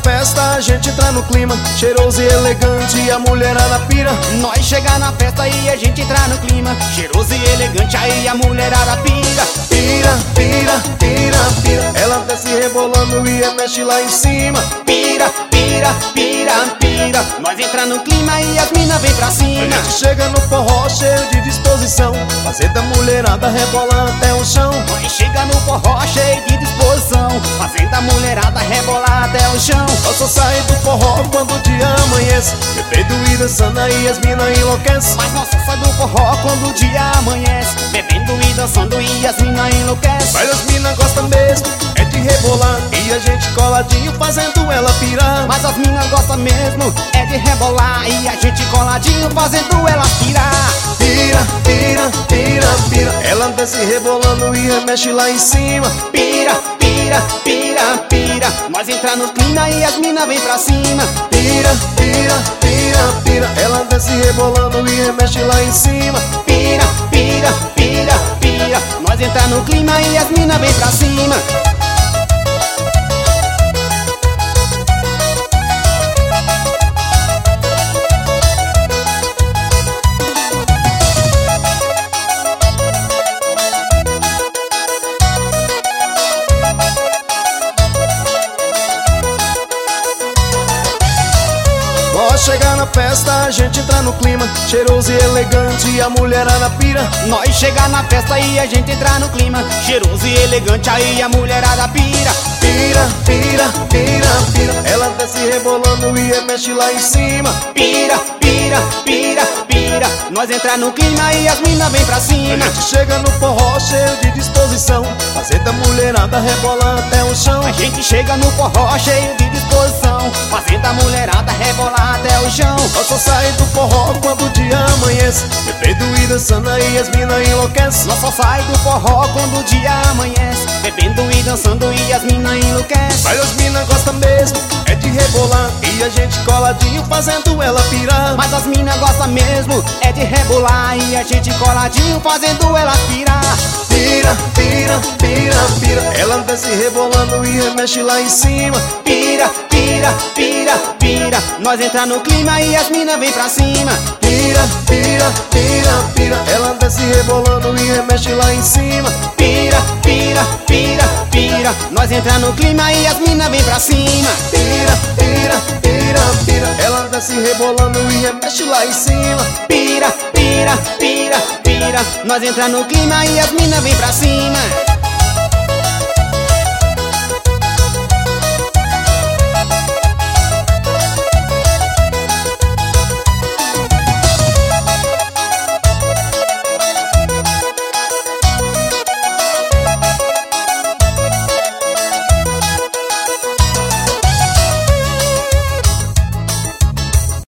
festa, a gente entra no clima, cheiroso e elegante e a mulherada pira. Nós chega na festa e a gente entra no clima, cheiroso e elegante, aí a mulherada pira. Pira, pira, pira, pira. Ela desce rebolando e mexe lá em cima. Pira, pira, pira, pira. Nós entra no clima e as mina vem pra A cima. gente chega no forró cheio de disposição, fazendo a mulherada rebolar até o chão. Nós chega no forró cheio de disposição, fazendo a mulherada rebolar até o chão. Eu só saio do forró quando o dia amanhece, bebendo e dançando aí as mina enlouquecem. Mas nós só sai do forró quando o dia amanhece, bebendo e dançando e as mina enlouquecem. Mas as mina gostam mesmo, é de rebolar, e a gente coladinho fazendo ela pirar. Mas as mina gostam mesmo, é de rebolar, e a gente coladinho fazendo ela pirar. Pira, pira, pira, pira. Ela desce rebolando e remexe lá em cima. Pira, pira, pira, pira. Nós entra no clima e as mina vem pra cima. Pira, pira, pira, pira. Ela desce rebolando e remexe lá em cima. Pira, pira, pira, pira. Nós entra no clima e as mina vem pra cima. Nós chega na festa, a gente entra no clima, cheiroso e elegante e a mulherada pira. Nós chega na festa e a gente entra no clima, cheiroso e elegante, aí a mulherada pira. Pira, pira, pira, pira. Ela desce rebolando e remexe lá em cima. Pira, pira, pira, pira. Nós entra no clima e as mina vem pra A cima. gente chega no forró cheio de disposição, fazendo a mulherada rebolar até o chão. A gente chega no forró cheio de disposição, fazendo a mulherada rebolar até o chão. Eu só saio do forró quando o dia amanhece, bebendo e dançando aí as mina enlouquecem. Nós só sai do forró quando o dia amanhece, bebendo e dançando e as mina enlouquecem. Mas as mina gostam mesmo, é de rebolar, e a gente coladinho fazendo ela pirar. Mas as mina gostam mesmo, é de rebolar, e a gente coladinho fazendo ela pirar. Pira, pira, pira, pira. Ela desce rebolando e remexe lá em cima. Pira, pira, pira, pira. Nós entra no clima e as mina vem pra cima. Pira, pira, pira, pira. Ela desce rebolando e remexe lá em cima. Pira, pira, pira, pira. Nós entra no clima e as mina vem pra cima. Pira, pira, pira, pira. Ela desce rebolando e remexe lá em cima. Pira, pira, pira, pira. Nós entra no clima e as mina vem pra cima.